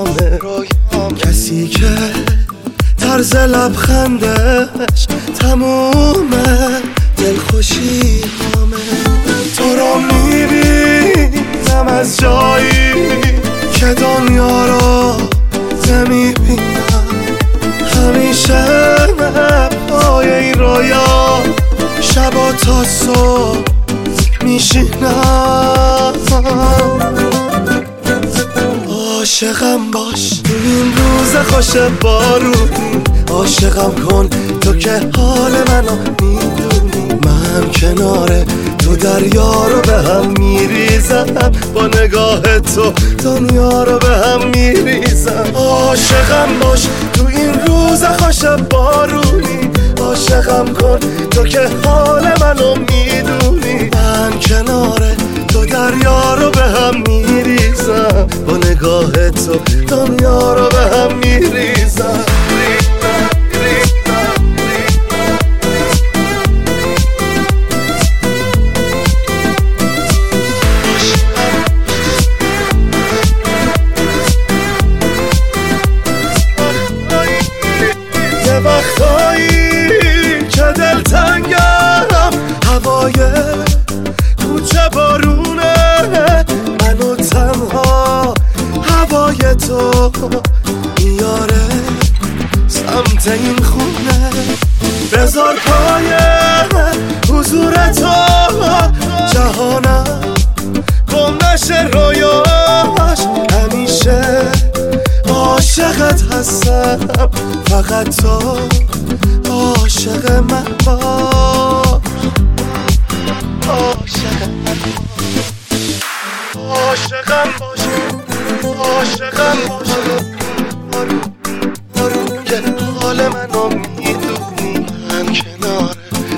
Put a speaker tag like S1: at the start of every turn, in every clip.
S1: رویامه کسی که طرز لبخندش تمومه دلخوشی همه. تو رو میبینم از جایی که دنیا رو نمیبینم، همیشه پای این رویا شبا تا صبح میشینم. عاشقم باش تو این روز خوش بارونی، عاشقم کن تو که حال منو میدونی. من کنار تو دریا رو به هم میریزم، با نگاه تو دنیا رو به هم میریزم. عاشقم باش تو این روز خوش بارونی، عاشقم کن تو که حال منو میدونی. من کنار تو دریا رو به هم میریزم، با نگاه تو دنیا رو به هم میریزم. یه وقتایی که دلتنگم، هوای کوچه بارونه، منو تنها هوای تو میاره سمت این خونه. بذار پای حضور تو جهانم گم نشه رویاش، همیشه عاشقت هستم، فقط تو عاشق من باش. عاشقم باش، عاشقم باش، که حال منو میدونی. من کناره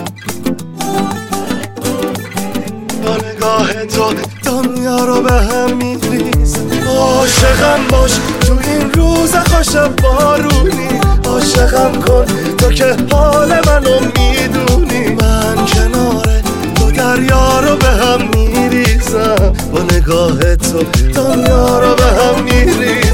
S1: با نگاه تو دنیا رو به هم میریزم. عاشقم باش تو این روز خوش بارونی، عاشقم کن تو که حال منو میدونی. من کناره تو دریا رو به هم میریزم، با نگاه تو دنیا رو به هم میریزم.